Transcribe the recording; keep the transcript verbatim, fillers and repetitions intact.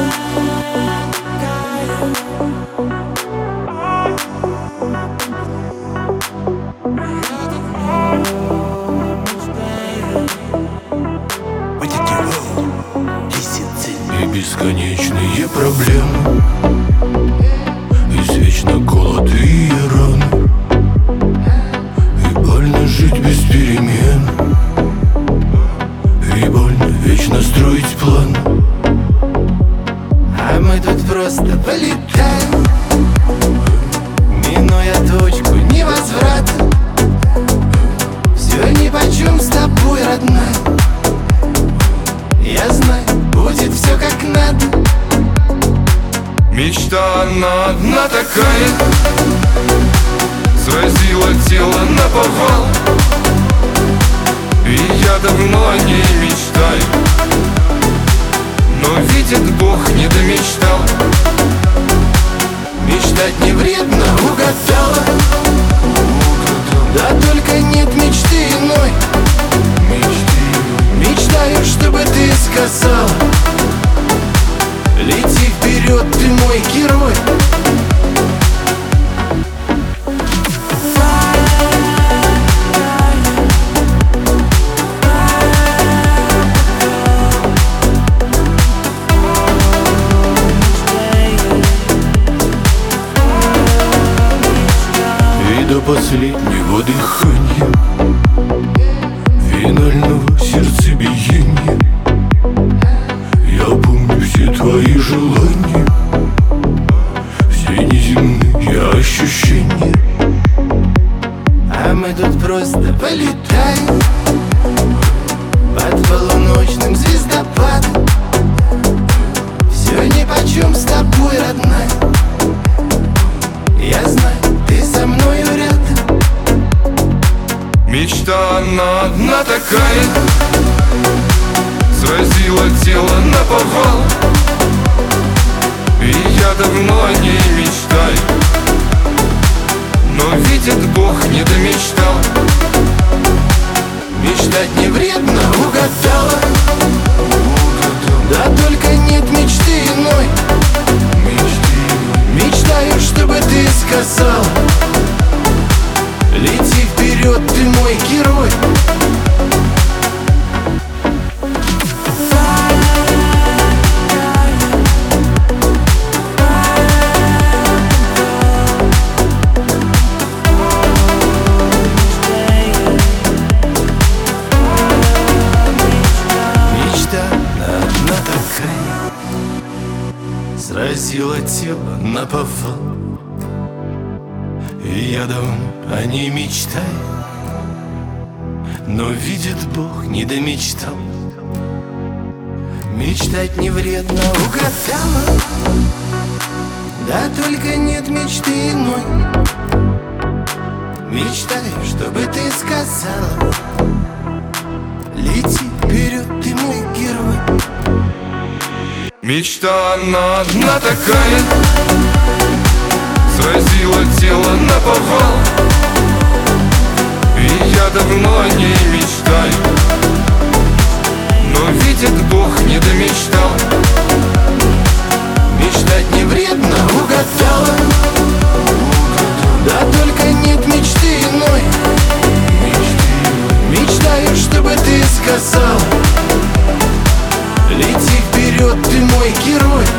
И бесконечные проблемы, извечно голод и раны, и больно жить без перемен, и больно вечно строить план. А мы тут просто полетаем, минуя точку невозврата. Все нипочем с тобой, родная. Я знаю, будет все как надо. Мечта она одна такая, сразила тело наповал, и я давно о ней мечтаю, но видит Бог, не домечтал. Мечтать не вредно, угадала. Да только нет мечты иной. Мечтаю, чтобы ты сказала: лети вперед, ты мой герой. И до последнего дыхания, финального сердцебиения, я помню все твои желания, все неземные ощущения. А мы тут просто полетаем под полуночным звездопадом. Все нипочем с тобой, родная. Я знаю, ты со мною рядом. Мечта она одна такая, сразила тело наповал, и я давно о ней мечтаю, но видит Бог, не домечтал. Мечтать не вредно, угадала. Да только нет мечты иной. Мечтаю, чтобы ты сказала: лети вперед, ты мой герой. Сразила тело наповал, и я давно о ней мечтаю, но видит Бог, не домечтал. Мечтать не вредно, угадала. Да только нет мечты иной. Мечтаю, чтобы ты сказала: лети вперед, ты мой герой. Мечта она одна такая, сразила тело наповал, и я давно о ней мечтаю, но видит Бог, не домечтал. Мечтать не вредно, угадала. Да только нет мечты иной. Мечтаю, чтобы ты сказала: лети вперед, ты мой герой.